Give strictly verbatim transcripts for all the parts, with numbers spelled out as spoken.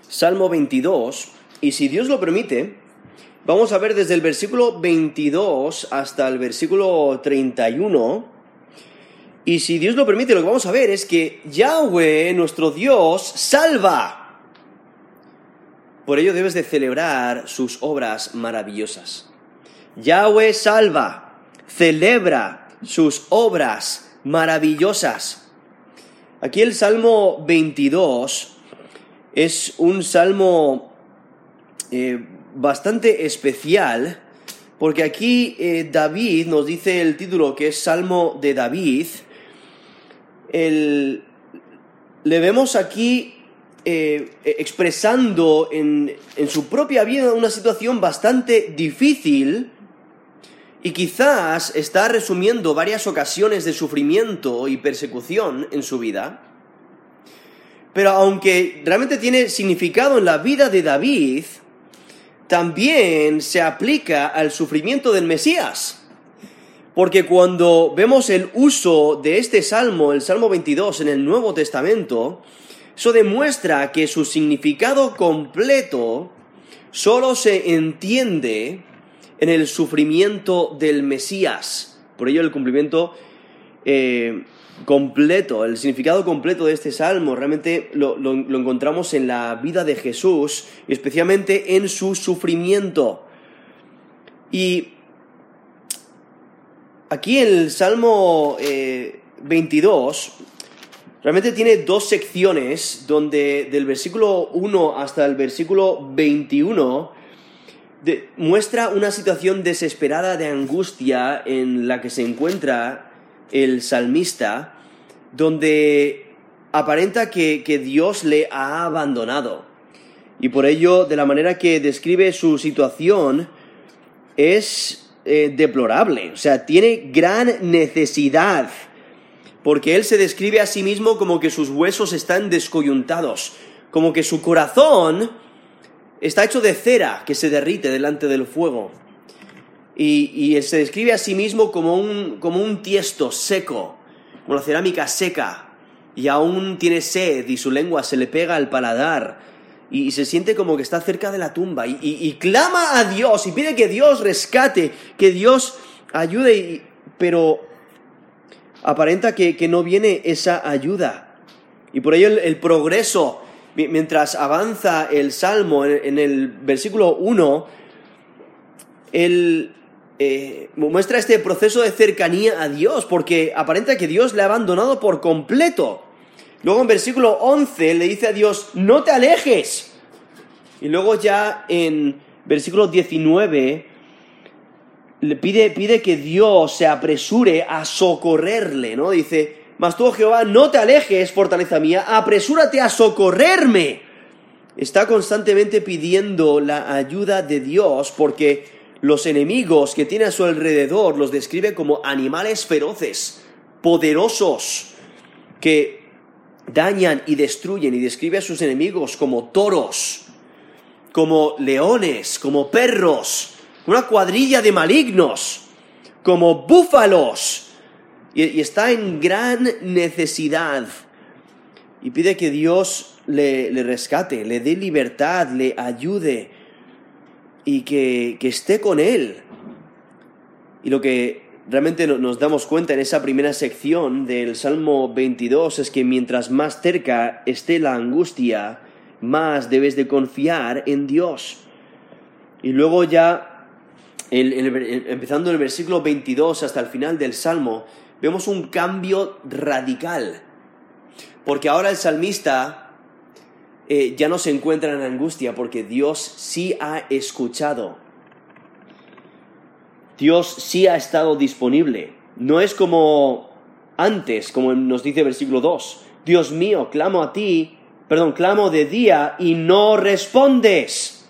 Salmo veintidós, y si Dios lo permite, vamos a ver desde el versículo veintidós hasta el versículo treinta y uno, y si Dios lo permite, lo que vamos a ver es que Yahweh, nuestro Dios, salva. Por ello debes de celebrar sus obras maravillosas. Yahweh salva, celebra sus obras maravillosas. Aquí el Salmo veintidós es un salmo eh, bastante especial, porque aquí eh, David nos dice el título que es Salmo de David. El, le vemos aquí eh, expresando en, en su propia vida una situación bastante difícil, y quizás está resumiendo varias ocasiones de sufrimiento y persecución en su vida. Pero aunque realmente tiene significado en la vida de David, también se aplica al sufrimiento del Mesías. Porque cuando vemos el uso de este salmo, el Salmo veintidós, en el Nuevo Testamento, eso demuestra que su significado completo solo se entiende en el sufrimiento del Mesías. Por ello el cumplimiento eh, completo, el significado completo de este salmo realmente lo, lo, lo encontramos en la vida de Jesús, y especialmente en su sufrimiento. Y aquí el Salmo eh, veintidós realmente tiene dos secciones, donde del versículo uno hasta el versículo veintiuno de, muestra una situación desesperada de angustia en la que se encuentra el salmista, donde aparenta que, que Dios le ha abandonado. Y por ello, de la manera que describe su situación, es eh, deplorable. O sea, tiene gran necesidad, porque él se describe a sí mismo como que sus huesos están descoyuntados, como que su corazón está hecho de cera que se derrite delante del fuego. Y, y él se describe a sí mismo como un, como un tiesto seco, como la cerámica seca, y aún tiene sed y su lengua se le pega al paladar, y, y se siente como que está cerca de la tumba, y, y, y clama a Dios y pide que Dios rescate, que Dios ayude, y, pero aparenta que, que no viene esa ayuda. Y por ello el, el progreso, mientras avanza el Salmo, en, en el versículo uno, el Eh, muestra este proceso de cercanía a Dios, porque aparenta que Dios le ha abandonado por completo. Luego en versículo once le dice a Dios, no te alejes. Y luego ya en versículo diecinueve le pide, pide que Dios se apresure a socorrerle, ¿no? Dice, mas tú, oh Jehová, no te alejes, fortaleza mía, apresúrate a socorrerme. Está constantemente pidiendo la ayuda de Dios, porque los enemigos que tiene a su alrededor los describe como animales feroces, poderosos, que dañan y destruyen, y describe a sus enemigos como toros, como leones, como perros, una cuadrilla de malignos, como búfalos, y, y está en gran necesidad, y pide que Dios le, le rescate, le dé libertad, le ayude, y que, que esté con él. Y lo que realmente nos damos cuenta en esa primera sección del Salmo veintidós es que mientras más cerca esté la angustia, más debes de confiar en Dios. Y luego ya, el, el, empezando en el versículo veintidós hasta el final del Salmo, vemos un cambio radical. Porque ahora el salmista Eh, ya no se encuentra en angustia, porque Dios sí ha escuchado. Dios sí ha estado disponible. No es como antes, como nos dice el versículo dos. Dios mío, clamo a ti, perdón, clamo de día y no respondes.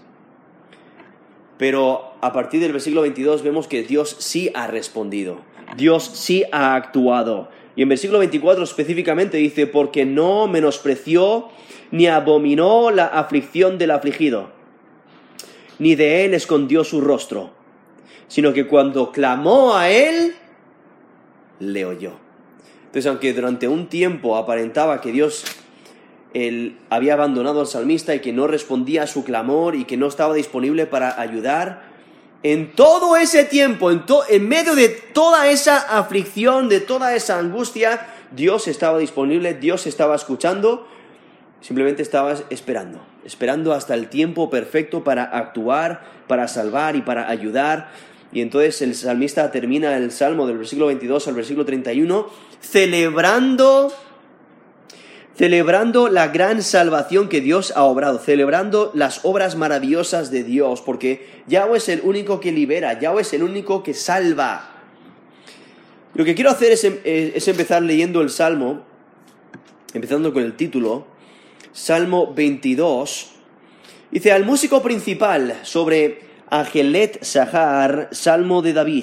Pero a partir del versículo veintidós vemos que Dios sí ha respondido. Dios sí ha actuado. Y en versículo veinticuatro específicamente dice, porque no menospreció ni abominó la aflicción del afligido, ni de él escondió su rostro, sino que cuando clamó a él, le oyó. Entonces, aunque durante un tiempo aparentaba que Dios él había abandonado al salmista y que no respondía a su clamor y que no estaba disponible para ayudar. En todo ese tiempo, en, to- en medio de toda esa aflicción, de toda esa angustia, Dios estaba disponible, Dios estaba escuchando, simplemente estaba esperando, esperando hasta el tiempo perfecto para actuar, para salvar y para ayudar. Y entonces el salmista termina el salmo del versículo veintidós al versículo treinta y uno celebrando, celebrando la gran salvación que Dios ha obrado, celebrando las obras maravillosas de Dios, porque Yahweh es el único que libera, Yahweh es el único que salva. Lo que quiero hacer es, es empezar leyendo el salmo, empezando con el título, Salmo veintidós. Dice: al músico principal, sobre Agelet Sahar, Salmo de David.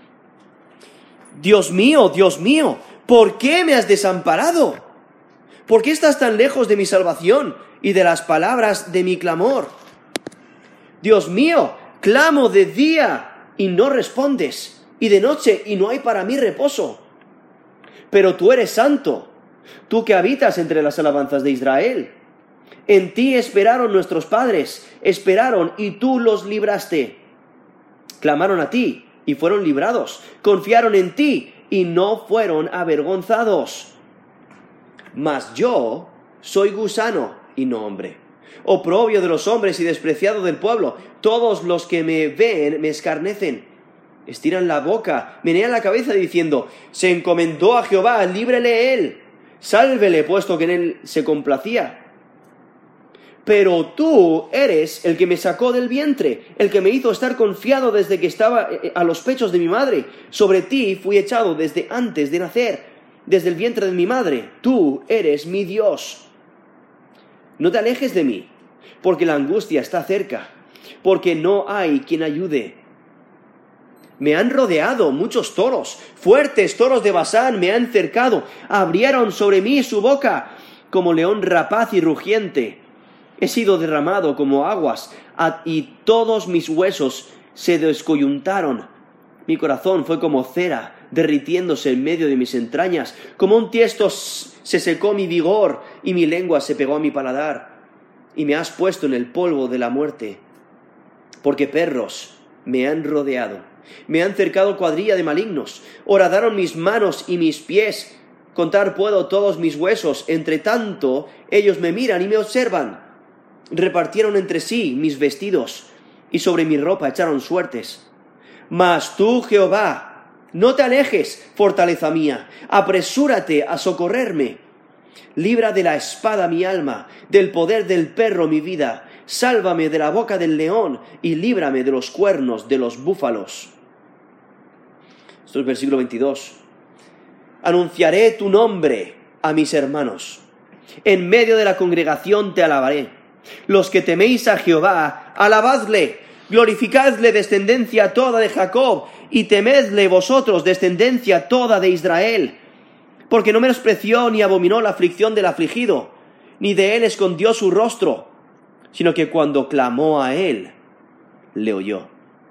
Dios mío, Dios mío, ¿por qué me has desamparado? ¿Por qué estás tan lejos de mi salvación y de las palabras de mi clamor? Dios mío, clamo de día y no respondes, y de noche y no hay para mí reposo. Pero tú eres santo, tú que habitas entre las alabanzas de Israel. En ti esperaron nuestros padres, esperaron y tú los libraste. Clamaron a ti y fueron librados, confiaron en ti y no fueron avergonzados. Mas yo soy gusano y no hombre, oprobio de los hombres y despreciado del pueblo. Todos los que me ven me escarnecen. Estiran la boca, menean la cabeza diciendo: se encomendó a Jehová, líbrele él, sálvele, puesto que en él se complacía. Pero tú eres el que me sacó del vientre, el que me hizo estar confiado desde que estaba a los pechos de mi madre. Sobre ti fui echado desde antes de nacer, desde el vientre de mi madre. Tú eres mi Dios. No te alejes de mí, porque la angustia está cerca, porque no hay quien ayude. Me han rodeado muchos toros, fuertes toros de Basán me han cercado, abrieron sobre mí su boca, como león rapaz y rugiente. He sido derramado como aguas, y todos mis huesos se descoyuntaron. Mi corazón fue como cera, derritiéndose en medio de mis entrañas. Como un tiesto se secó mi vigor, y mi lengua se pegó a mi paladar. Y me has puesto en el polvo de la muerte, porque perros me han rodeado. Me han cercado cuadrilla de malignos. Horadaron mis manos y mis pies. Contar puedo todos mis huesos. Entre tanto, ellos me miran y me observan. Repartieron entre sí mis vestidos, y sobre mi ropa echaron suertes. Mas tú, Jehová, no te alejes, fortaleza mía. Apresúrate a socorrerme. Libra de la espada mi alma, del poder del perro mi vida. Sálvame de la boca del león, y líbrame de los cuernos de los búfalos. Esto es el versículo veintidós. Anunciaré tu nombre a mis hermanos. En medio de la congregación te alabaré. Los que teméis a Jehová, alabadle, glorificadle, descendencia toda de Jacob, y temedle vosotros, descendencia toda de Israel. Porque no menospreció ni abominó la aflicción del afligido, ni de él escondió su rostro, sino que cuando clamó a él, le oyó.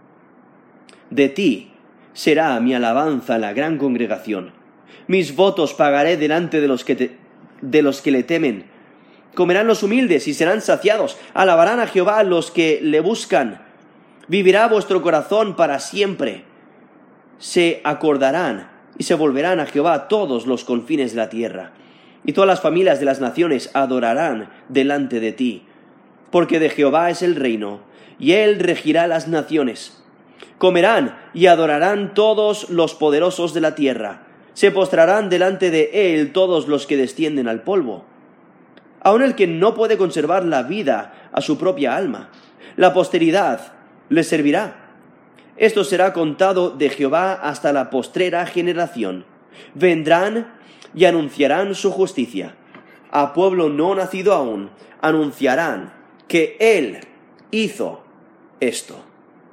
De ti será mi alabanza en la gran congregación. Mis votos pagaré delante de los que, te, de los que le temen. Comerán los humildes y serán saciados. Alabarán a Jehová los que le buscan. Vivirá vuestro corazón para siempre. Se acordarán y se volverán a Jehová todos los confines de la tierra. Y todas las familias de las naciones adorarán delante de ti. Porque de Jehová es el reino, y él regirá las naciones. Comerán y adorarán todos los poderosos de la tierra. Se postrarán delante de él todos los que descienden al polvo. Aun el que no puede conservar la vida a su propia alma, la posteridad le servirá. Esto será contado de Jehová hasta la postrera generación. Vendrán y anunciarán su justicia. A pueblo no nacido aún, anunciarán que él hizo esto.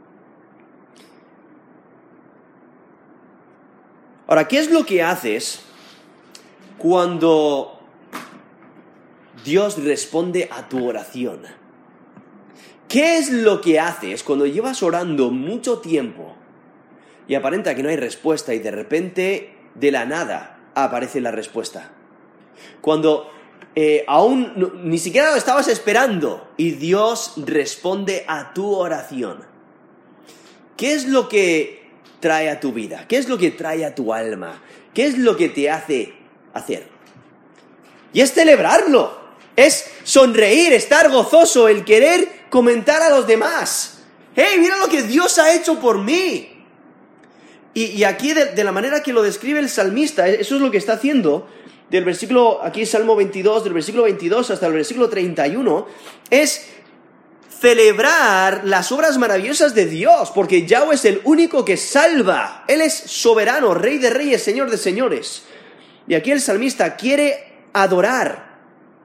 Ahora, ¿qué es lo que haces cuando Dios responde a tu oración? ¿Qué es lo que haces cuando llevas orando mucho tiempo y aparenta que no hay respuesta y de repente, de la nada, aparece la respuesta? Cuando eh, aún no, ni siquiera lo estabas esperando, y Dios responde a tu oración. ¿Qué es lo que trae a tu vida? ¿Qué es lo que trae a tu alma? ¿Qué es lo que te hace hacer? Y es celebrarlo, es sonreír, estar gozoso, el querer comentar a los demás. ¡Hey, mira lo que Dios ha hecho por mí! Y, y aquí, de, de la manera que lo describe el salmista, eso es lo que está haciendo, del versículo, aquí Salmo veintidós, del versículo veintidós hasta el versículo treinta y uno, es celebrar las obras maravillosas de Dios, porque Yahweh es el único que salva. Él es soberano, Rey de reyes, Señor de señores. Y aquí el salmista quiere adorar,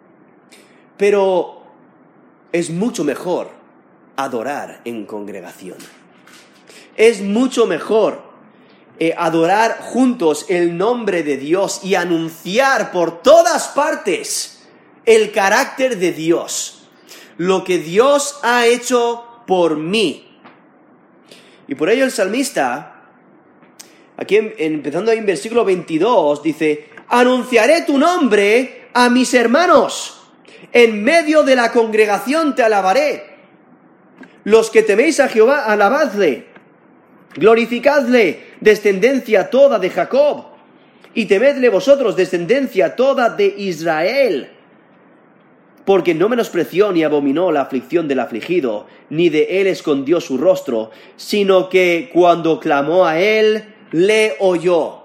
pero es mucho mejor adorar en congregación. Es mucho mejor eh, adorar juntos el nombre de Dios y anunciar por todas partes el carácter de Dios. Lo que Dios ha hecho por mí. Y por ello el salmista, aquí en, empezando ahí en versículo veintidós, dice: anunciaré tu nombre a mis hermanos, en medio de la congregación te alabaré. Los que teméis a Jehová, alabadle, glorificadle, descendencia toda de Jacob, y temedle vosotros, descendencia toda de Israel. Porque no menospreció ni abominó la aflicción del afligido, ni de él escondió su rostro, sino que cuando clamó a él, le oyó.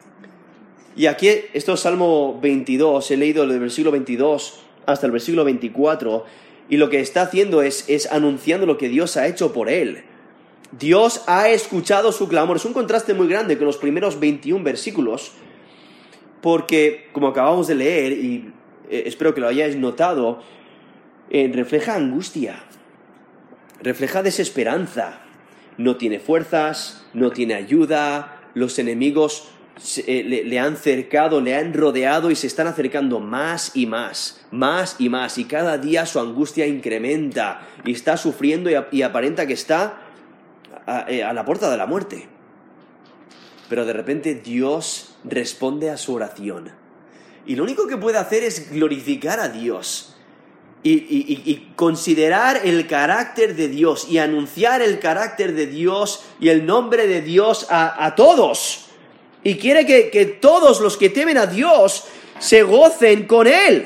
Y aquí, esto es Salmo veintidós, he leído del versículo veintidós hasta el versículo veinticuatro, y lo que está haciendo es, es anunciando lo que Dios ha hecho por él. Dios ha escuchado su clamor. Es un contraste muy grande con los primeros veintiún versículos, porque, como acabamos de leer, y espero que lo hayáis notado, eh, refleja angustia, refleja desesperanza, no tiene fuerzas, no tiene ayuda, los enemigos eh, le, le han cercado, le han rodeado y se están acercando más y más, más y más, y cada día su angustia incrementa y está sufriendo y, y aparenta que está a, a la puerta de la muerte. Pero de repente Dios responde a su oración. Y lo único que puede hacer es glorificar a Dios y, y, y considerar el carácter de Dios y anunciar el carácter de Dios y el nombre de Dios a, a todos. Y quiere que, que todos los que temen a Dios se gocen con Él.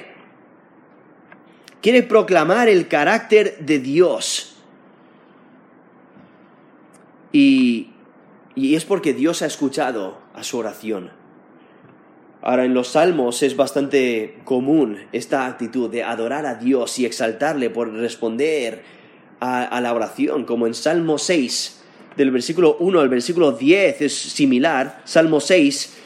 Quiere proclamar el carácter de Dios. Y, y es porque Dios ha escuchado a su oración. Ahora, en los salmos es bastante común esta actitud de adorar a Dios y exaltarle por responder a, a la oración, como en Salmo seis, del versículo uno al versículo diez es similar, Salmo seis,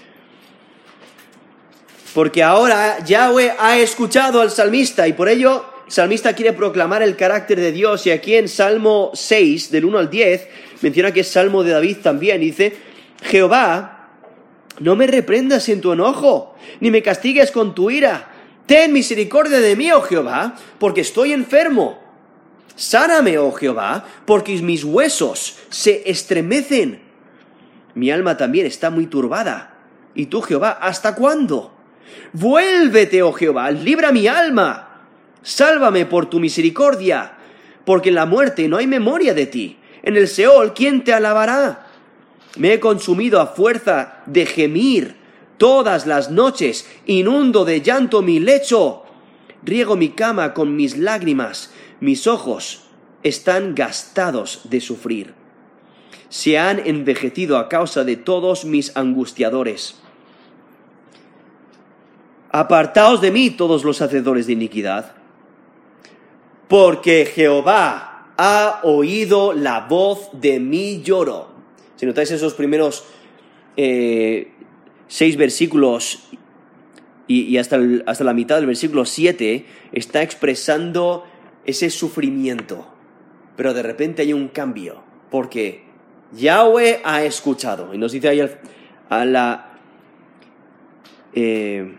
porque ahora Yahweh ha escuchado al salmista y por ello el salmista quiere proclamar el carácter de Dios, y aquí en Salmo seis, del uno al diez, menciona que es Salmo de David también, dice: Jehová, no me reprendas en tu enojo, ni me castigues con tu ira. Ten misericordia de mí, oh Jehová, porque estoy enfermo. Sáname, oh Jehová, porque mis huesos se estremecen. Mi alma también está muy turbada. ¿Y tú, Jehová, hasta cuándo? Vuélvete, oh Jehová, libra mi alma. Sálvame por tu misericordia, porque en la muerte no hay memoria de ti. En el Seol, ¿quién te alabará? Me he consumido a fuerza de gemir todas las noches, inundo de llanto mi lecho, riego mi cama con mis lágrimas, mis ojos están gastados de sufrir. Se han envejecido a causa de todos mis angustiadores. Apartaos de mí todos los hacedores de iniquidad, porque Jehová ha oído la voz de mi lloro. Si notáis esos primeros eh, seis versículos y, y hasta, el, hasta la mitad del versículo siete, está expresando ese sufrimiento. Pero de repente hay un cambio, porque Yahweh ha escuchado. Y nos dice ahí al, a la... Eh,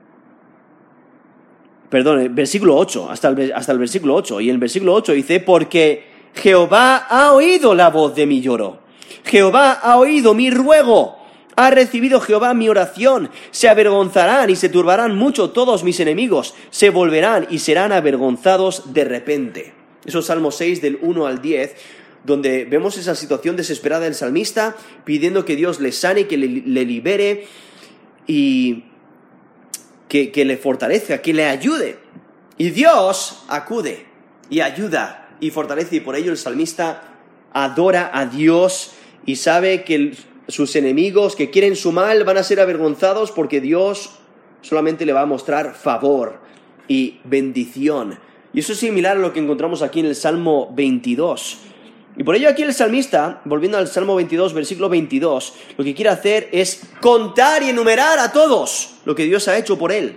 perdón, versículo ocho, hasta el, hasta el versículo ocho. Y en el versículo ocho dice: porque Jehová ha oído la voz de mi lloro. Jehová ha oído mi ruego, Ha recibido Jehová mi oración. Se avergonzarán y se turbarán mucho todos mis enemigos. Se volverán y serán avergonzados de repente. Eso es Salmo seis del uno al diez, donde vemos esa situación desesperada del salmista, pidiendo que Dios le sane, que le, le libere y que, que le fortalezca, que le ayude. Y Dios acude y ayuda y fortalece, y por ello el salmista adora a Dios y sabe que el, sus enemigos que quieren su mal van a ser avergonzados porque Dios solamente le va a mostrar favor y bendición. Y eso es similar a lo que encontramos aquí en el Salmo veintidós. Y por ello aquí el salmista, volviendo al Salmo veintidós, versículo veintidós, lo que quiere hacer es contar y enumerar a todos lo que Dios ha hecho por él.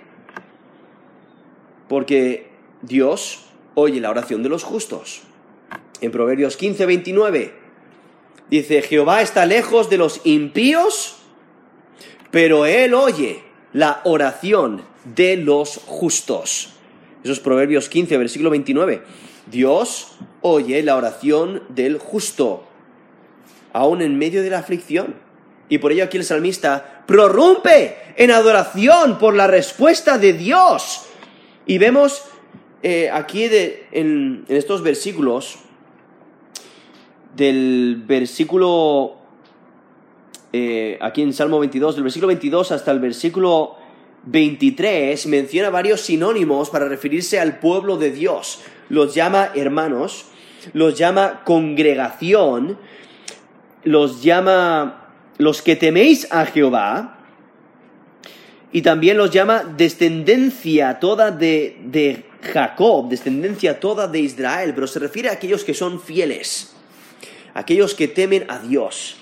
Porque Dios oye la oración de los justos. En Proverbios quince, veintinueve, dice: Jehová está lejos de los impíos, pero Él oye la oración de los justos. Eso es Proverbios quince, versículo veintinueve. Dios oye la oración del justo, aún en medio de la aflicción. Y por ello aquí el salmista prorrumpe en adoración por la respuesta de Dios. Y vemos eh, aquí de, en, en estos versículos, del versículo, eh, aquí en Salmo veintidós, del versículo veintidós hasta el versículo veintitrés, menciona varios sinónimos para referirse al pueblo de Dios. Los llama hermanos, los llama congregación, los llama los que teméis a Jehová, y también los llama descendencia toda de, de Jacob, descendencia toda de Israel, pero se refiere a aquellos que son fieles, aquellos que temen a Dios.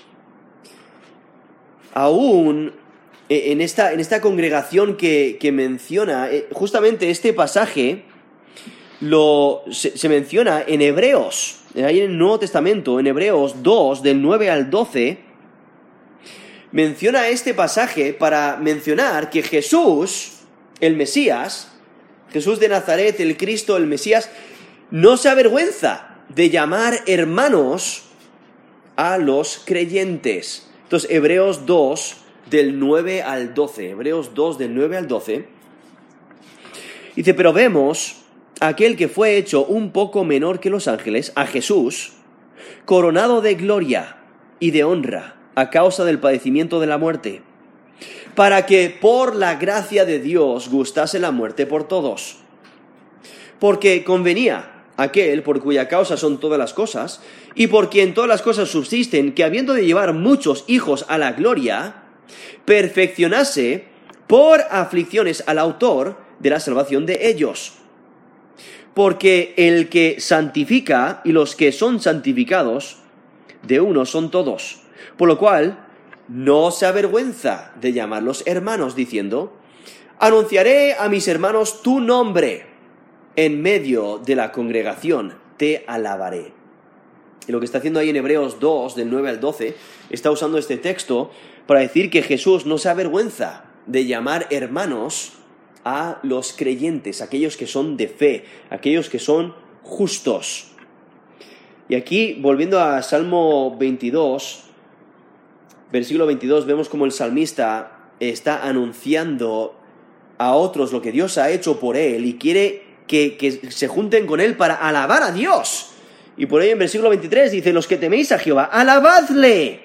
Aún en esta, en esta congregación que, que menciona, justamente este pasaje lo, se, se menciona en Hebreos, ahí en el Nuevo Testamento, en Hebreos dos, del nueve al doce, menciona este pasaje para mencionar que Jesús, el Mesías, Jesús de Nazaret, el Cristo, el Mesías, no se avergüenza de llamar hermanos a los creyentes. Entonces, Hebreos dos, del nueve al doce, Hebreos dos, del nueve al doce, dice: pero vemos a aquel que fue hecho un poco menor que los ángeles, a Jesús, coronado de gloria y de honra, a causa del padecimiento de la muerte, para que por la gracia de Dios gustase la muerte por todos. Porque convenía aquel por cuya causa son todas las cosas, y por quien todas las cosas subsisten, que habiendo de llevar muchos hijos a la gloria, perfeccionase por aflicciones al autor de la salvación de ellos. Porque el que santifica y los que son santificados, de uno son todos. Por lo cual, no se avergüenza de llamarlos hermanos, diciendo: anunciaré a mis hermanos tu nombre, en medio de la congregación te alabaré. Y lo que está haciendo ahí en Hebreos dos, del nueve al doce, está usando este texto para decir que Jesús no se avergüenza de llamar hermanos a los creyentes, aquellos que son de fe, aquellos que son justos. Y aquí, volviendo a Salmo veintidós, versículo veintidós, vemos como el salmista está anunciando a otros lo que Dios ha hecho por él y quiere que, que se junten con él para alabar a Dios. Y por ello en versículo veintitrés dice: los que teméis a Jehová, alabadle.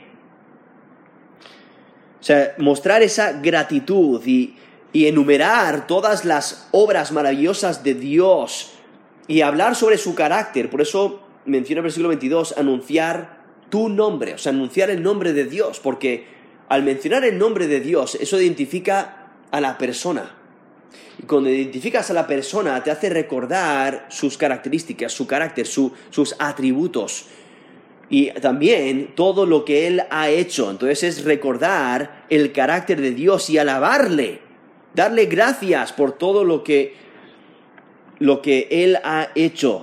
O sea, mostrar esa gratitud y, y enumerar todas las obras maravillosas de Dios y hablar sobre su carácter. Por eso menciona el versículo veintidós, anunciar tu nombre, o sea, anunciar el nombre de Dios, porque al mencionar el nombre de Dios, eso identifica a la persona. Y cuando identificas a la persona, te hace recordar sus características, su carácter, su, sus atributos. Y también todo lo que Él ha hecho. Entonces es recordar el carácter de Dios y alabarle, darle gracias por todo lo que, lo que Él ha hecho.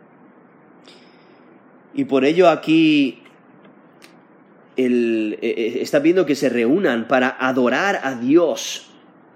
Y por ello aquí el, eh, está viendo que se reúnan para adorar a Dios,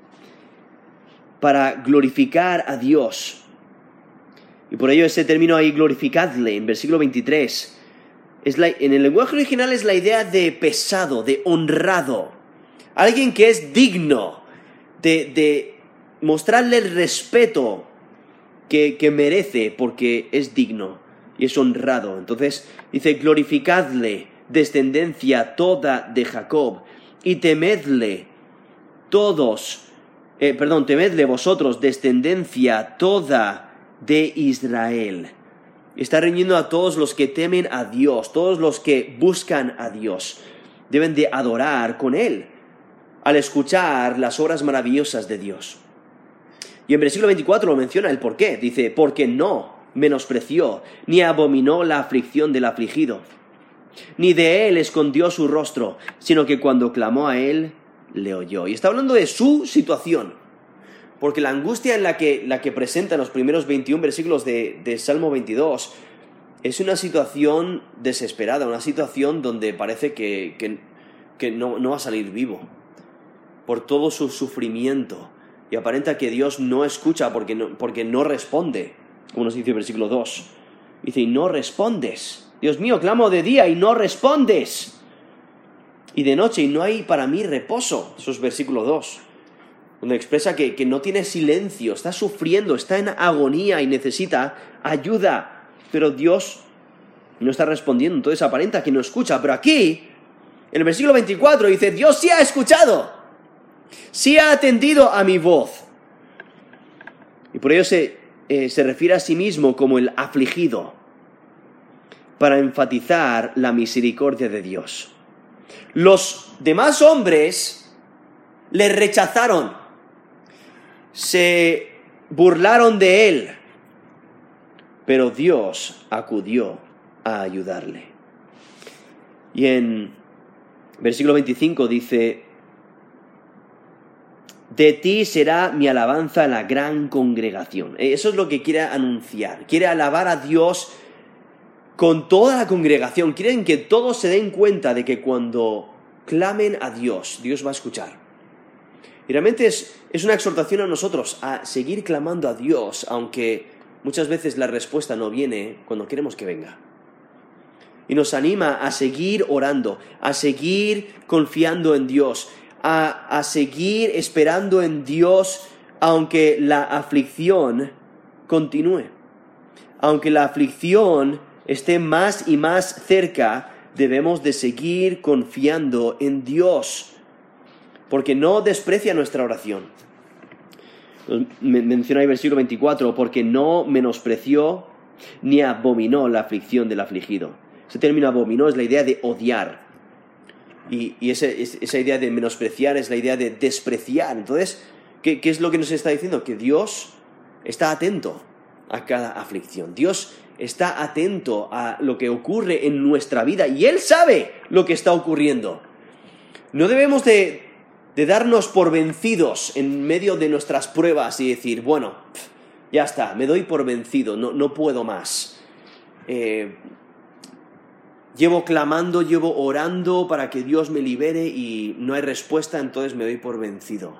para glorificar a Dios. Y por ello ese término ahí, glorificadle, en versículo veintitrés, es la, en el lenguaje original es la idea de pesado, de honrado. alguien que es digno de, de mostrarle el respeto que, que merece porque es digno y es honrado. Entonces dice, glorificadle, descendencia toda de Jacob, y temedle todos, eh, perdón, temedle vosotros, descendencia toda de Israel. Está reuniendo a todos los que temen a Dios, todos los que buscan a Dios. Deben de adorar con Él al escuchar las obras maravillosas de Dios. Y en versículo veinticuatro lo menciona el por qué. Dice, porque no menospreció ni abominó la aflicción del afligido, ni de él escondió su rostro, sino que cuando clamó a él, le oyó. Y está hablando de su situación, porque la angustia en la que, la que presenta en los primeros veintiún versículos de, de Salmo veintidós es una situación desesperada, una situación donde parece que, que, que no, no va a salir vivo por todo su sufrimiento, y aparenta que Dios no escucha porque no, porque no responde, como nos dice el versículo dos. Dice, y no respondes. Dios mío, clamo de día y no respondes. Y de noche y no hay para mí reposo. Eso es versículo dos. Donde expresa que, que no tiene silencio, está sufriendo, está en agonía y necesita ayuda. Pero Dios no está respondiendo, entonces aparenta que no escucha. Pero aquí, en el versículo veinticuatro, dice, Dios sí ha escuchado, sí ha atendido a mi voz. Y por ello se, eh, se refiere a sí mismo como el afligido, para enfatizar la misericordia de Dios. Los demás hombres le rechazaron, se burlaron de él, pero Dios acudió a ayudarle. Y en versículo veinticinco dice, de ti será mi alabanza en la gran congregación. Eso es lo que quiere anunciar. Quiere alabar a Dios con toda la congregación. Quieren que todos se den cuenta de que cuando clamen a Dios, Dios va a escuchar. Y realmente es, es una exhortación a nosotros a seguir clamando a Dios, aunque muchas veces la respuesta no viene cuando queremos que venga. Y nos anima a seguir orando, a seguir confiando en Dios, a, a seguir esperando en Dios, aunque la aflicción continúe. Aunque la aflicción esté más y más cerca, debemos de seguir confiando en Dios, porque no desprecia nuestra oración. Menciona el versículo veinticuatro, porque no menospreció ni abominó la aflicción del afligido. Ese término abominó es la idea de odiar, y, y ese, esa idea de menospreciar es la idea de despreciar. Entonces, ¿qué, qué es lo que nos está diciendo? Que Dios está atento a cada aflicción. Dios está atento a lo que ocurre en nuestra vida y Él sabe lo que está ocurriendo. No debemos de, de darnos por vencidos en medio de nuestras pruebas y decir, bueno, ya está, me doy por vencido, no, no puedo más. Eh, llevo clamando, llevo orando para que Dios me libere y no hay respuesta, entonces me doy por vencido.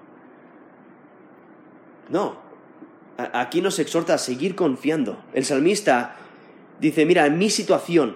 No, aquí nos exhorta a seguir confiando. El salmista dice, mira, en mi situación,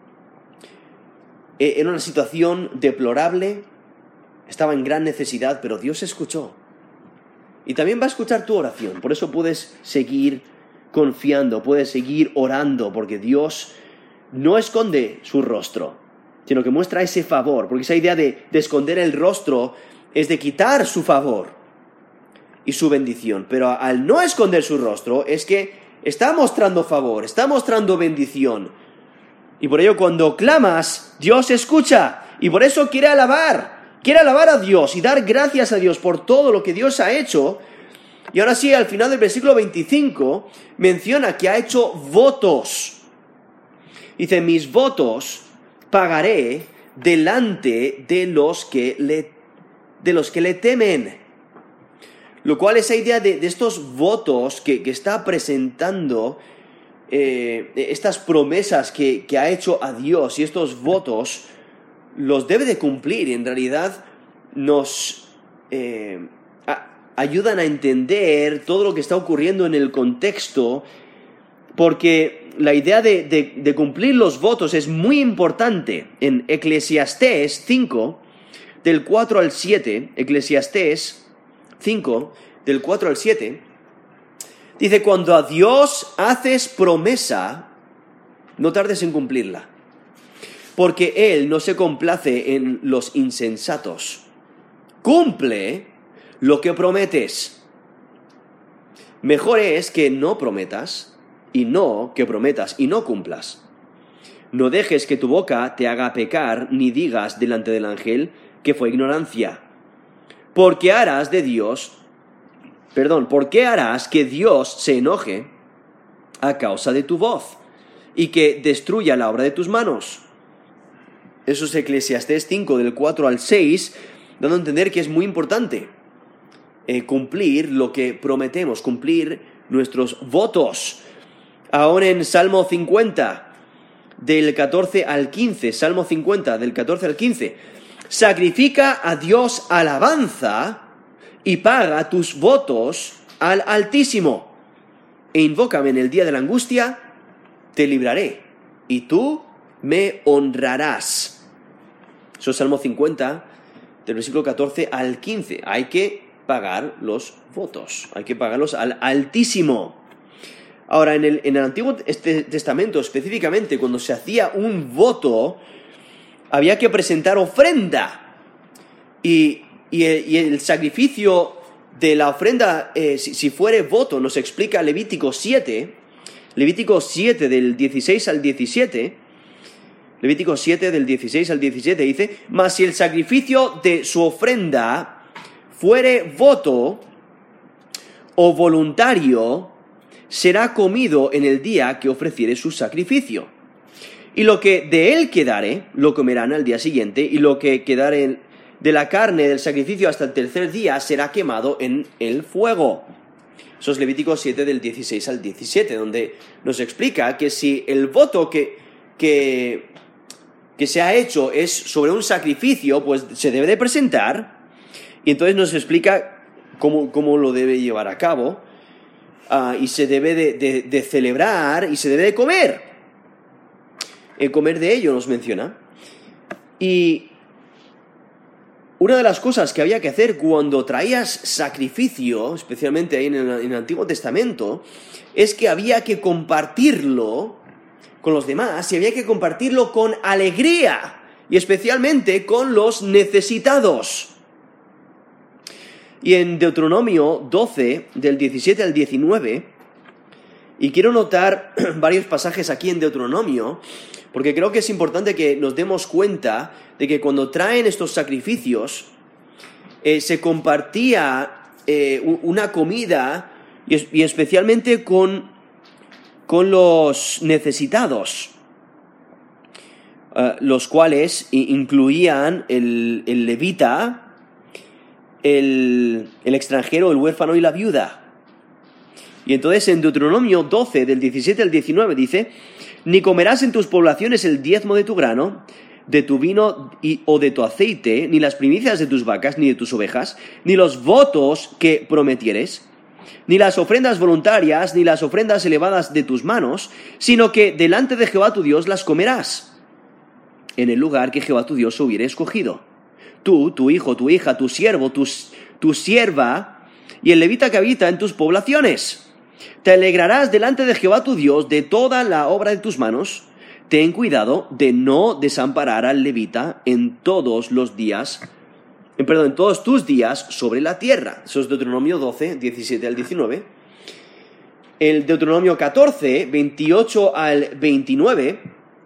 era una situación deplorable, estaba en gran necesidad, pero Dios escuchó. Y también va a escuchar tu oración, por eso puedes seguir confiando, puedes seguir orando, porque Dios no esconde su rostro, sino que muestra ese favor, porque esa idea de, de esconder el rostro es de quitar su favor y su bendición, pero al no esconder su rostro es que está mostrando favor, está mostrando bendición. Y por ello cuando clamas, Dios escucha. Y por eso quiere alabar, quiere alabar a Dios y dar gracias a Dios por todo lo que Dios ha hecho. Y ahora sí, al final del versículo veinticinco, menciona que ha hecho votos. Dice, mis votos pagaré delante de los que le, de los que le temen. Lo cual, esa idea de, de estos votos que, que está presentando, eh, estas promesas que, que ha hecho a Dios y estos votos, los debe de cumplir. Y en realidad nos eh, a, ayudan a entender todo lo que está ocurriendo en el contexto, porque la idea de, de, de cumplir los votos es muy importante. En Eclesiastés cinco del cuatro al siete, Eclesiastés cinco, del cuatro al siete, dice, cuando a Dios haces promesa, no tardes en cumplirla, porque Él no se complace en los insensatos. Cumple lo que prometes. Mejor es que no prometas, y no que prometas y no cumplas. No dejes que tu boca te haga pecar, ni digas delante del ángel que fue ignorancia. Porque harás de Dios, perdón, ¿por qué harás que Dios se enoje a causa de tu voz y que destruya la obra de tus manos? Eso es Eclesiastés cinco, del cuatro al seis, dando a entender que es muy importante eh, cumplir lo que prometemos, cumplir nuestros votos. Ahora en Salmo cincuenta, del catorce al quince, Salmo cincuenta, del catorce al quince, sacrifica a Dios alabanza y paga tus votos al Altísimo, e invócame en el día de la angustia, te libraré, y tú me honrarás. Eso es Salmo cincuenta, del versículo catorce al quince. Hay que pagar los votos, hay que pagarlos al Altísimo. Ahora, en el, en el Antiguo Testamento, específicamente, cuando se hacía un voto, había que presentar ofrenda. Y, y, el, y el sacrificio de la ofrenda, eh, si, si fuere voto, nos explica Levítico siete, Levítico siete, del dieciséis al diecisiete, Levítico siete, del dieciséis al diecisiete, dice, mas si el sacrificio de su ofrenda fuere voto o voluntario, será comido en el día que ofreciere su sacrificio. Y lo que de él quedare, lo comerán al día siguiente, y lo que quedare de la carne del sacrificio hasta el tercer día será quemado en el fuego. Eso es Levítico siete, del dieciséis al diecisiete, donde nos explica que si el voto que, que, que se ha hecho es sobre un sacrificio, pues se debe de presentar, y entonces nos explica cómo, cómo lo debe llevar a cabo, uh, y se debe de, de, de celebrar, y se debe de comer. El comer de ello nos menciona. Y una de las cosas que había que hacer cuando traías sacrificio, especialmente ahí en el, en el Antiguo Testamento, es que había que compartirlo con los demás y había que compartirlo con alegría y especialmente con los necesitados. Y en Deuteronomio doce, del diecisiete al diecinueve, y quiero notar varios pasajes aquí en Deuteronomio, porque creo que es importante que nos demos cuenta de que cuando traen estos sacrificios, eh, se compartía eh, una comida, y, es, y especialmente con, con los necesitados, uh, los cuales incluían el, el levita, el, el extranjero, el huérfano y la viuda. Y entonces en Deuteronomio doce, del diecisiete al diecinueve, dice, ni comerás en tus poblaciones el diezmo de tu grano, de tu vino y, o de tu aceite, ni las primicias de tus vacas, ni de tus ovejas, ni los votos que prometieres, ni las ofrendas voluntarias, ni las ofrendas elevadas de tus manos, sino que delante de Jehová tu Dios las comerás, en el lugar que Jehová tu Dios hubiere escogido. Tú, tu hijo, tu hija, tu siervo, tu, tu sierva, y el levita que habita en tus poblaciones. Te alegrarás delante de Jehová tu Dios de toda la obra de tus manos. Ten cuidado de no desamparar al levita en todos los días, en, perdón, en todos tus días sobre la tierra. Eso es Deuteronomio doce, diecisiete al diecinueve. El Deuteronomio catorce, veintiocho al veintinueve.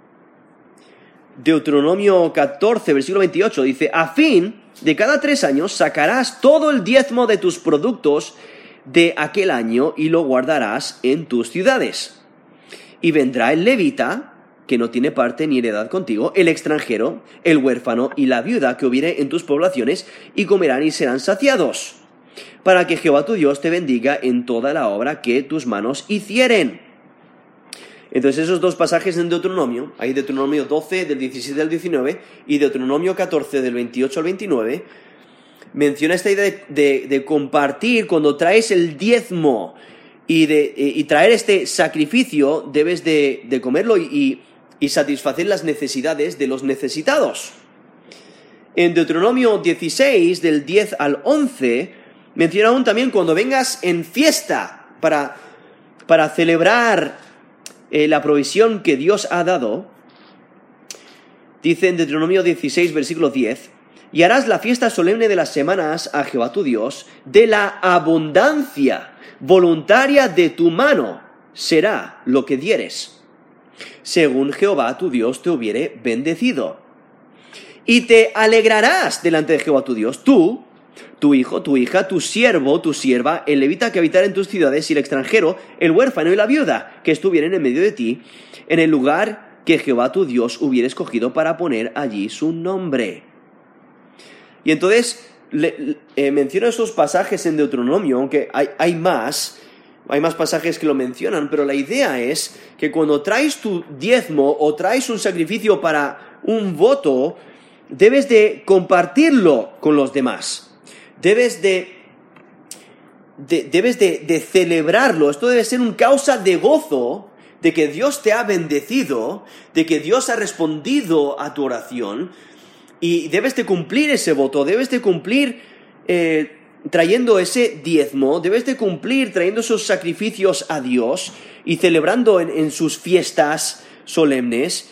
Deuteronomio catorce, versículo veintiocho, dice, a fin de cada tres años sacarás todo el diezmo de tus productos de aquel año y lo guardarás en tus ciudades. Y vendrá el levita, que no tiene parte ni heredad contigo, el extranjero, el huérfano y la viuda que hubiere en tus poblaciones, y comerán y serán saciados, para que Jehová tu Dios te bendiga en toda la obra que tus manos hicieren. Entonces esos dos pasajes en Deuteronomio, hay Deuteronomio doce, del diecisiete al diecinueve, y Deuteronomio catorce, del veintiocho al veintinueve, menciona esta idea de, de, de compartir. Cuando traes el diezmo y, de, y traer este sacrificio, debes de, de comerlo y, y satisfacer las necesidades de los necesitados. en Deuteronomio dieciséis, del diez al once, menciona aún también cuando vengas en fiesta para, para celebrar eh, la provisión que Dios ha dado. Dice en Deuteronomio dieciséis, versículo diez, y harás la fiesta solemne de las semanas a Jehová tu Dios, de la abundancia voluntaria de tu mano será lo que dieres, según Jehová tu Dios te hubiere bendecido. Y te alegrarás delante de Jehová tu Dios, tú, tu hijo, tu hija, tu siervo, tu sierva, el levita que habitara en tus ciudades y el extranjero, el huérfano y la viuda que estuvieren en medio de ti, en el lugar que Jehová tu Dios hubiera escogido para poner allí su nombre. Y entonces le, eh, menciono esos pasajes en Deuteronomio, aunque hay, hay más, hay más pasajes que lo mencionan, pero la idea es que cuando traes tu diezmo o traes un sacrificio para un voto, debes de compartirlo con los demás. Debes de, de, debes de, de celebrarlo. Esto debe ser una causa de gozo, de que Dios te ha bendecido, de que Dios ha respondido a tu oración, y debes de cumplir ese voto, debes de cumplir eh, trayendo ese diezmo, debes de cumplir trayendo esos sacrificios a Dios y celebrando en, en sus fiestas solemnes.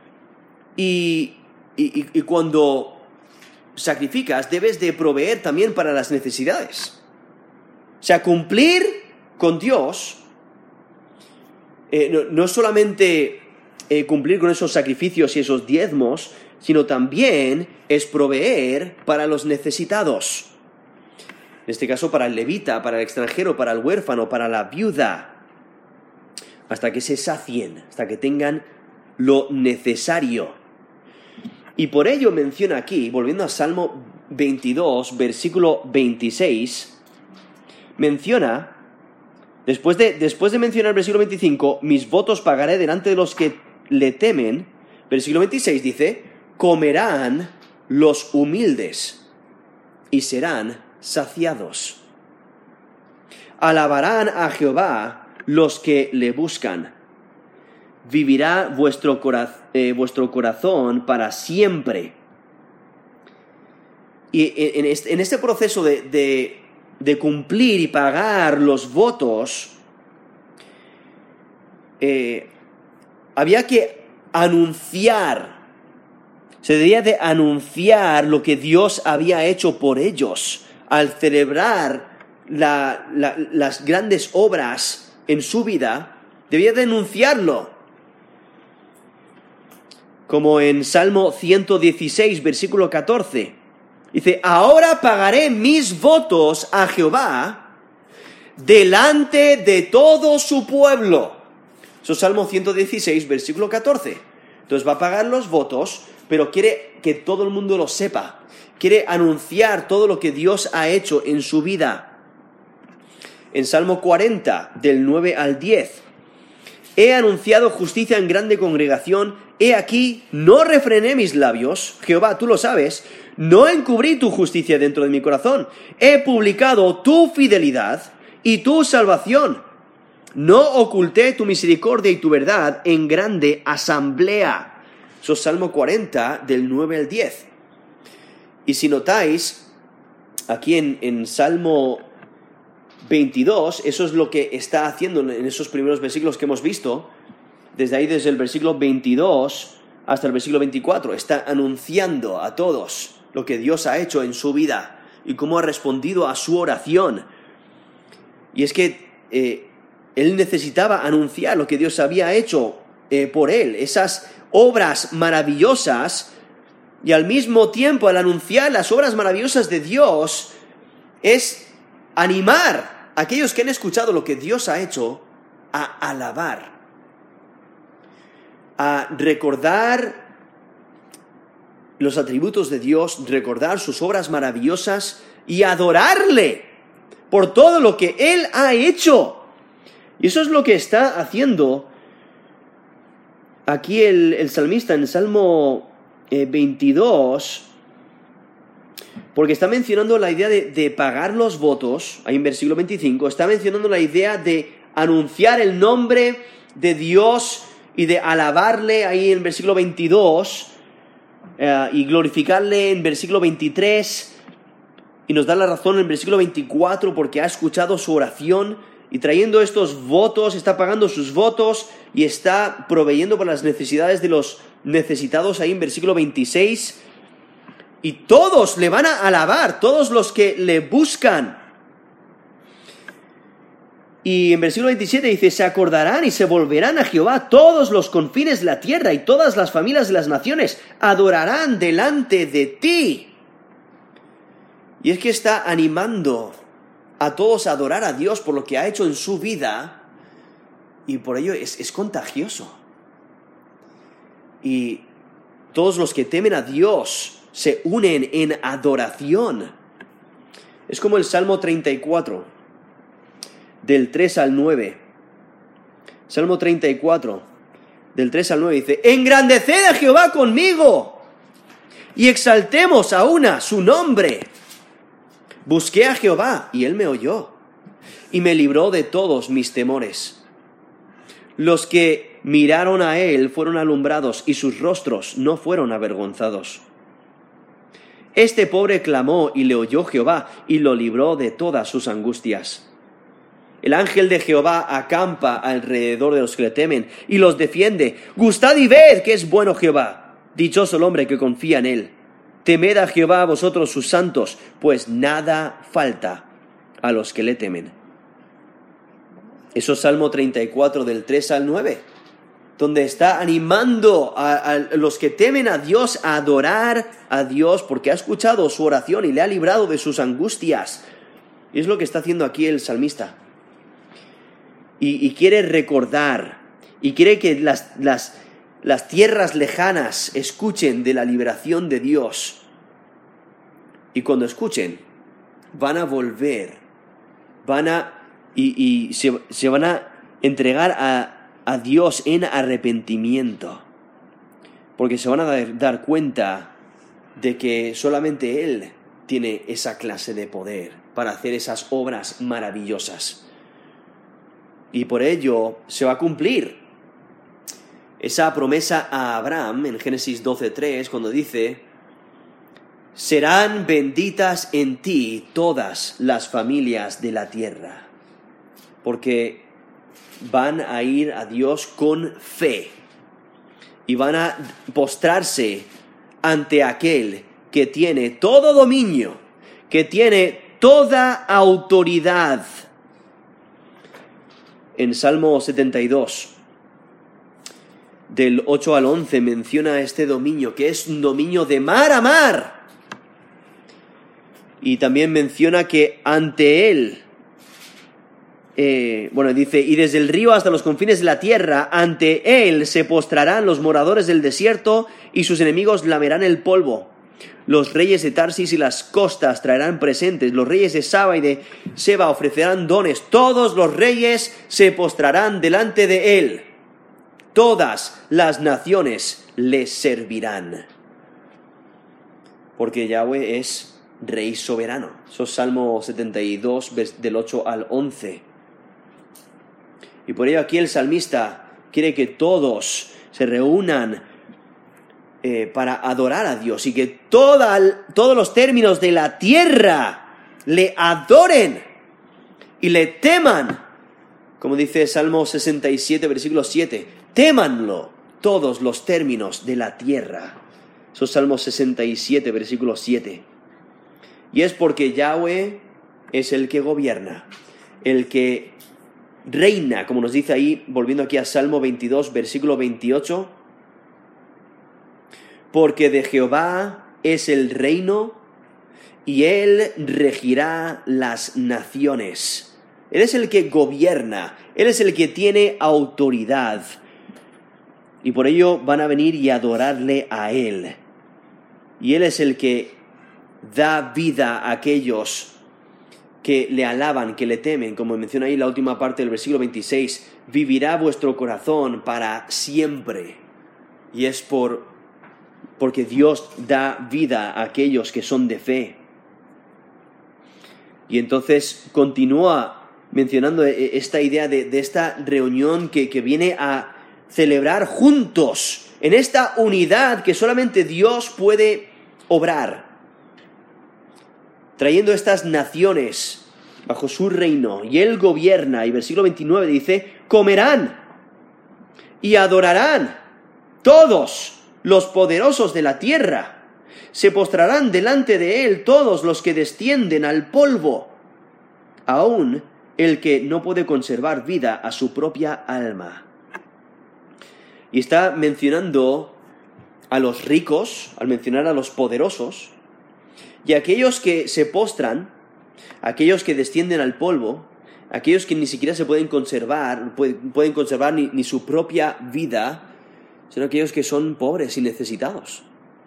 Y, y, y cuando sacrificas, debes de proveer también para las necesidades. O sea, cumplir con Dios eh, no, no solamente eh, cumplir con esos sacrificios y esos diezmos, sino también es proveer para los necesitados. En este caso, para el levita, para el extranjero, para el huérfano, para la viuda, hasta que se sacien, hasta que tengan lo necesario. Y por ello menciona aquí, volviendo a Salmo veintidós, versículo veintiséis, menciona, después de, después de mencionar el versículo veinticinco, mis votos pagaré delante de los que le temen, versículo veintiséis dice, comerán los humildes y serán saciados. Alabarán a Jehová los que le buscan. Vivirá vuestro, coraz- eh, vuestro corazón para siempre. Y en este, en este proceso de, de, de cumplir y pagar los votos, eh, había que anunciar, se debía de anunciar lo que Dios había hecho por ellos al celebrar la, la, las grandes obras en su vida. Debía de anunciarlo. Como en Salmo ciento dieciséis, versículo catorce. Dice, ahora pagaré mis votos a Jehová delante de todo su pueblo. Eso es Salmo ciento dieciséis, versículo catorce. Entonces va a pagar los votos, pero quiere que todo el mundo lo sepa. Quiere anunciar todo lo que Dios ha hecho en su vida. En Salmo cuarenta, del nueve al diez. He anunciado justicia en grande congregación. He aquí, no refrené mis labios. Jehová, tú lo sabes. No encubrí tu justicia dentro de mi corazón. He publicado tu fidelidad y tu salvación. No oculté tu misericordia y tu verdad en grande asamblea. Eso es Salmo cuarenta, del nueve al diez. Y si notáis, aquí en, en Salmo veintidós, eso es lo que está haciendo en esos primeros versículos que hemos visto. Desde ahí, desde el versículo veintidós hasta el versículo veinticuatro, está anunciando a todos lo que Dios ha hecho en su vida y cómo ha respondido a su oración. Y es que eh, él necesitaba anunciar lo que Dios había hecho eh, por él, esas obras maravillosas, y al mismo tiempo, al anunciar las obras maravillosas de Dios, es animar a aquellos que han escuchado lo que Dios ha hecho a alabar, a recordar los atributos de Dios, recordar sus obras maravillosas y adorarle por todo lo que Él ha hecho. Y eso es lo que está haciendo aquí el, el salmista en el Salmo eh, veintidós, porque está mencionando la idea de, de pagar los votos, ahí en versículo veinticinco, está mencionando la idea de anunciar el nombre de Dios y de alabarle ahí en versículo veintidós, eh, y glorificarle en versículo veintitrés, y nos da la razón en el versículo veinticuatro porque ha escuchado su oración y trayendo estos votos, está pagando sus votos y está proveyendo para las necesidades de los necesitados ahí en versículo veintiséis. Y todos le van a alabar, todos los que le buscan. Y en versículo veintisiete dice, se acordarán y se volverán a Jehová todos los confines de la tierra y todas las familias de las naciones adorarán delante de ti. Y es que está animando a todos a adorar a Dios por lo que ha hecho en su vida, y por ello es, es contagioso. Y todos los que temen a Dios se unen en adoración. Es como el Salmo treinta y cuatro, del tres al nueve. Salmo treinta y cuatro, del tres al nueve dice, engrandeced a Jehová conmigo y exaltemos a una su nombre. Busqué a Jehová, y él me oyó, y me libró de todos mis temores. Los que miraron a él fueron alumbrados, y sus rostros no fueron avergonzados. Este pobre clamó, y le oyó Jehová, y lo libró de todas sus angustias. El ángel de Jehová acampa alrededor de los que le temen, y los defiende. Gustad y ved que es bueno Jehová. Dichoso el hombre que confía en él. Temed a Jehová vosotros sus santos, pues nada falta a los que le temen. Eso es Salmo treinta y cuatro del tres al nueve, donde está animando a, a los que temen a Dios a adorar a Dios porque ha escuchado su oración y le ha librado de sus angustias. Y es lo que está haciendo aquí el salmista. Y, y quiere recordar, y quiere que las... las Las tierras lejanas escuchen de la liberación de Dios. Y cuando escuchen, van a volver. Van a... Y, y se, se van a entregar a, a Dios en arrepentimiento. Porque se van a dar, dar cuenta de que solamente Él tiene esa clase de poder para hacer esas obras maravillosas. Y por ello se va a cumplir esa promesa a Abraham en Génesis doce tres, cuando dice, serán benditas en ti todas las familias de la tierra, porque van a ir a Dios con fe y van a postrarse ante aquel que tiene todo dominio, que tiene toda autoridad. En Salmo setenta y dos, del ocho al once, menciona este dominio, que es un dominio de mar a mar. Y también menciona que ante él, eh, bueno, dice, y desde el río hasta los confines de la tierra, ante él se postrarán los moradores del desierto, y sus enemigos lamerán el polvo. Los reyes de Tarsis y las costas traerán presentes, los reyes de Saba y de Seba ofrecerán dones, todos los reyes se postrarán delante de él. Todas las naciones le servirán. Porque Yahweh es Rey soberano. Eso es Salmo setenta y dos, del ocho al once. Y por ello aquí el salmista quiere que todos se reúnan eh, para adorar a Dios y que toda, todos los términos de la tierra le adoren y le teman. Como dice Salmo sesenta y siete, versículo siete. Témanlo todos los términos de la tierra. Eso es Salmo sesenta y siete, versículo siete. Y es porque Yahweh es el que gobierna, el que reina, como nos dice ahí, volviendo aquí a Salmo veintidós, versículo veintiocho. Porque de Jehová es el reino y él regirá las naciones. Él es el que gobierna, él es el que tiene autoridad. Y por ello van a venir y adorarle a él. Y él es el que da vida a aquellos que le alaban, que le temen. Como menciona ahí la última parte del versículo veintiséis, vivirá vuestro corazón para siempre. Y es por, porque Dios da vida a aquellos que son de fe. Y entonces continúa mencionando esta idea de, de esta reunión que, que viene a celebrar juntos en esta unidad que solamente Dios puede obrar, trayendo estas naciones bajo su reino, y Él gobierna, y versículo veintinueve dice, comerán y adorarán todos los poderosos de la tierra, se postrarán delante de Él todos los que descienden al polvo, aun el que no puede conservar vida a su propia alma. Y está mencionando a los ricos, al mencionar a los poderosos, y aquellos que se postran, aquellos que descienden al polvo, aquellos que ni siquiera se pueden conservar, pueden, pueden conservar ni, ni su propia vida, son aquellos que son pobres y necesitados.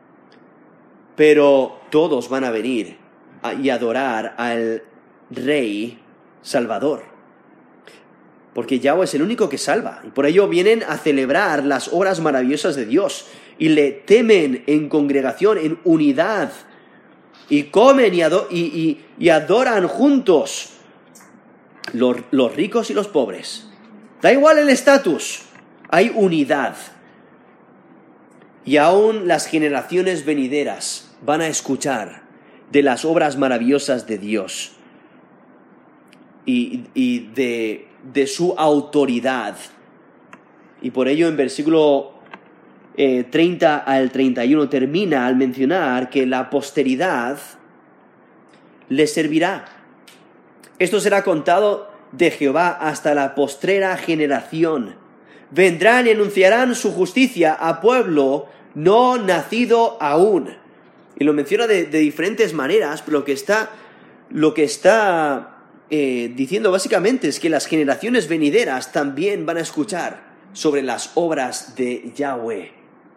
Pero todos van a venir a, y adorar al Rey Salvador, porque Yahweh es el único que salva, y por ello vienen a celebrar las obras maravillosas de Dios, y le temen en congregación, en unidad, y comen y, ado- y, y, y adoran juntos, los, los ricos y los pobres. Da igual el estatus, hay unidad. Y aún las generaciones venideras van a escuchar de las obras maravillosas de Dios y, y de, de su autoridad. Y por ello en versículo eh, treinta al treinta y uno termina al mencionar que la posteridad les servirá. Esto será contado de Jehová hasta la postrera generación. Vendrán y anunciarán su justicia a pueblo no nacido aún. Y lo menciona de, de diferentes maneras, pero lo que está, lo que está eh, diciendo básicamente es que las generaciones venideras también van a escuchar sobre las obras de Yahweh.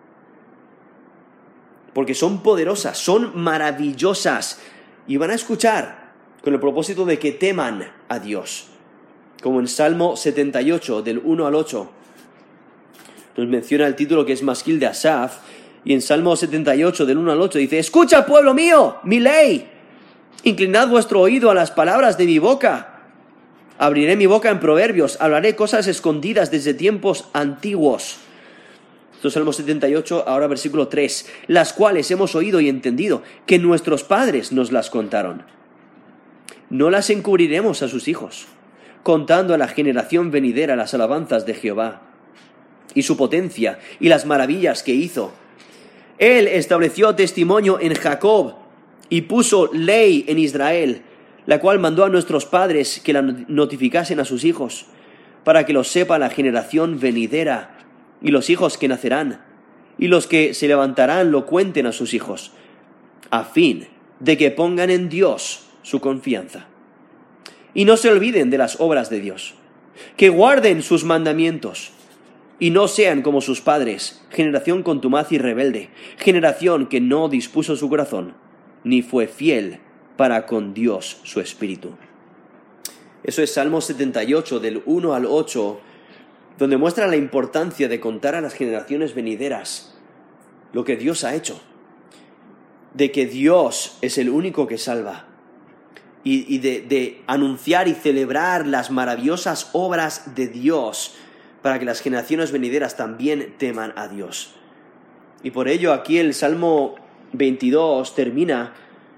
Porque son poderosas, son maravillosas, y van a escuchar con el propósito de que teman a Dios. Como en Salmo setenta y ocho, del uno al ocho, nos menciona el título que es Masquil de Asaf, y en Salmo setenta y ocho, del uno al ocho, dice: escucha, pueblo mío, mi ley, inclinad vuestro oído a las palabras de mi boca. Abriré mi boca en proverbios, hablaré cosas escondidas desde tiempos antiguos. Esto es Salmo setenta y ocho, ahora versículo tres, las cuales hemos oído y entendido, que nuestros padres nos las contaron. No las encubriremos a sus hijos, contando a la generación venidera las alabanzas de Jehová, y su potencia, y las maravillas que hizo. Él estableció testimonio en Jacob, y puso ley en Israel, la cual mandó a nuestros padres que la notificasen a sus hijos, para que lo sepa la generación venidera, y los hijos que nacerán, y los que se levantarán lo cuenten a sus hijos, a fin de que pongan en Dios su confianza, y no se olviden de las obras de Dios, que guarden sus mandamientos, y no sean como sus padres, generación contumaz y rebelde, generación que no dispuso su corazón, ni fue fiel para con Dios su espíritu. Eso es Salmo setenta y ocho, del uno al ocho, donde muestra la importancia de contar a las generaciones venideras lo que Dios ha hecho, de que Dios es el único que salva, y, y de, de anunciar y celebrar las maravillosas obras de Dios, para que las generaciones venideras también teman a Dios. Y por ello aquí el Salmo veintidós termina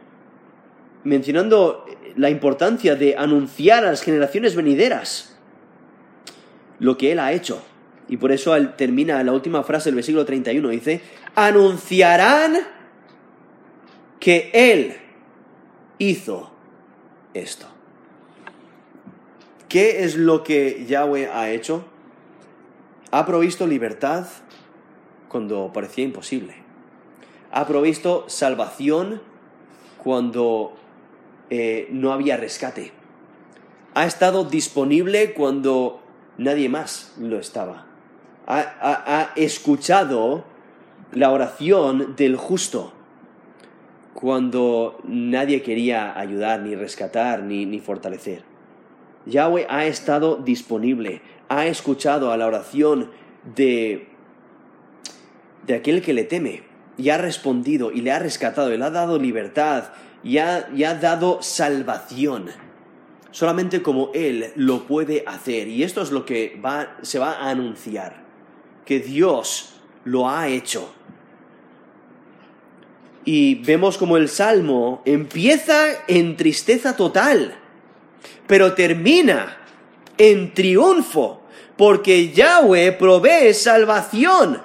mencionando la importancia de anunciar a las generaciones venideras lo que Él ha hecho. Y por eso él termina la última frase del versículo treinta y uno, dice: anunciarán que Él hizo esto. ¿Qué es lo que Yahweh ha hecho? Ha provisto libertad cuando parecía imposible. Ha provisto salvación cuando eh, no había rescate. Ha estado disponible cuando nadie más lo estaba. Ha, ha, ha escuchado la oración del justo cuando nadie quería ayudar, ni rescatar, ni, ni fortalecer. Yahweh ha estado disponible, ha escuchado a la oración de, de aquel que le teme, y ha respondido, y le ha rescatado, y le ha dado libertad, y ha, y ha dado salvación. Solamente como Él lo puede hacer. Y esto es lo que va, se va a anunciar, que Dios lo ha hecho. Y vemos como el Salmo empieza en tristeza total, pero termina en triunfo, porque Yahweh provee salvación.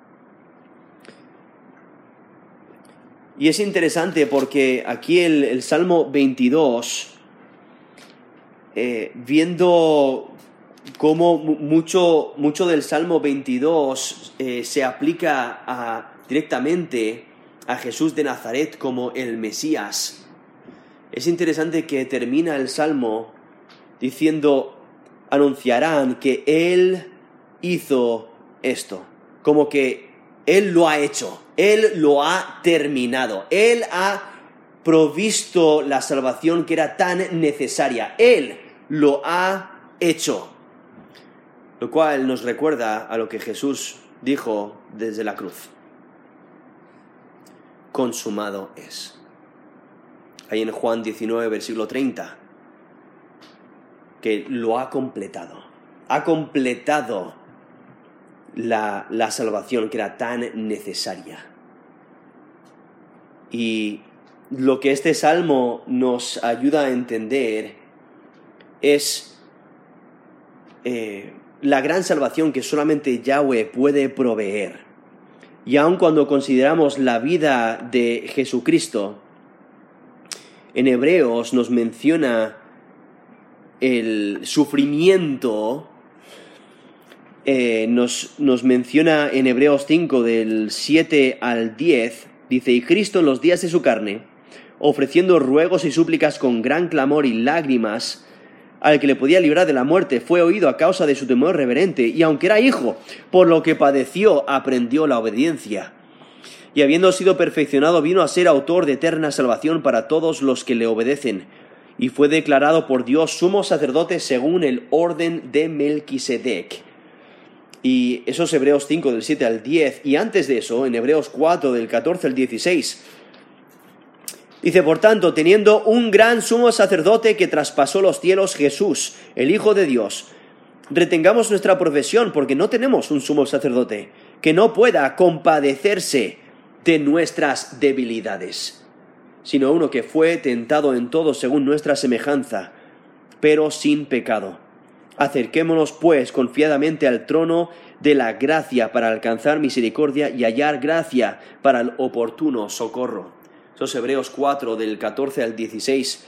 Y es interesante porque aquí el, el Salmo veintidós, eh, viendo cómo mucho, mucho del Salmo veintidós eh, se aplica a, directamente a Jesús de Nazaret como el Mesías, es interesante que termina el Salmo diciendo, anunciarán que Él hizo esto, como que Él lo ha hecho, Él lo ha terminado, Él ha provisto la salvación que era tan necesaria, Él lo ha hecho. Lo cual nos recuerda a lo que Jesús dijo desde la cruz. Consumado es. Ahí en Juan diecinueve, versículo treinta, que lo ha completado. Ha completado la, la salvación que era tan necesaria. Y lo que este salmo nos ayuda a entender es eh, la gran salvación que solamente Yahweh puede proveer. Y aun cuando consideramos la vida de Jesucristo, en Hebreos nos menciona el sufrimiento, eh, nos, nos menciona en Hebreos cinco, del siete al diez, dice, y Cristo en los días de su carne, ofreciendo ruegos y súplicas con gran clamor y lágrimas, al que le podía librar de la muerte, fue oído a causa de su temor reverente, y aunque era hijo, por lo que padeció, aprendió la obediencia. Y habiendo sido perfeccionado, vino a ser autor de eterna salvación para todos los que le obedecen, y fue declarado por Dios sumo sacerdote según el orden de Melquisedec. Y eso es Hebreos cinco, del siete al diez, y antes de eso, en Hebreos cuatro, del catorce al dieciséis, dice, por tanto, teniendo un gran sumo sacerdote que traspasó los cielos, Jesús, el Hijo de Dios, retengamos nuestra profesión, porque no tenemos un sumo sacerdote que no pueda compadecerse de nuestras debilidades, sino uno que fue tentado en todo según nuestra semejanza, pero sin pecado. Acerquémonos, pues, confiadamente al trono de la gracia para alcanzar misericordia y hallar gracia para el oportuno socorro. Esos Hebreos cuatro, del catorce al dieciséis.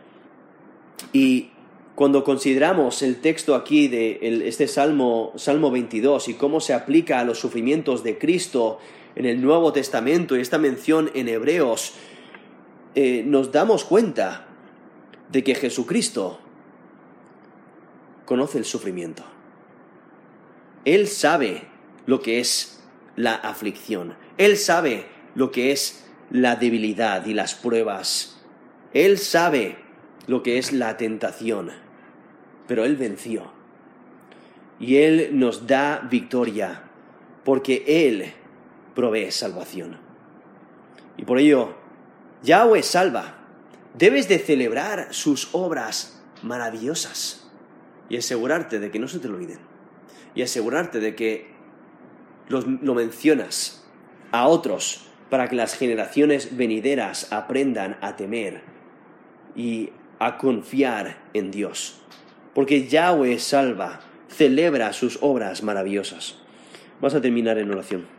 Y cuando consideramos el texto aquí de el, este Salmo, Salmo veintidós, y cómo se aplica a los sufrimientos de Cristo en el Nuevo Testamento, y esta mención en Hebreos, eh, nos damos cuenta de que Jesucristo conoce el sufrimiento. Él sabe lo que es la aflicción. Él sabe lo que es la debilidad y las pruebas. Él sabe lo que es la tentación, pero Él venció. Y Él nos da victoria, porque Él provee salvación. Y por ello, Yahweh salva. Debes de celebrar sus obras maravillosas y asegurarte de que no se te lo olviden. Y asegurarte de que los, lo mencionas a otros, para que las generaciones venideras aprendan a temer y a confiar en Dios. Porque Yahweh salva, celebra sus obras maravillosas. Vamos a terminar en oración.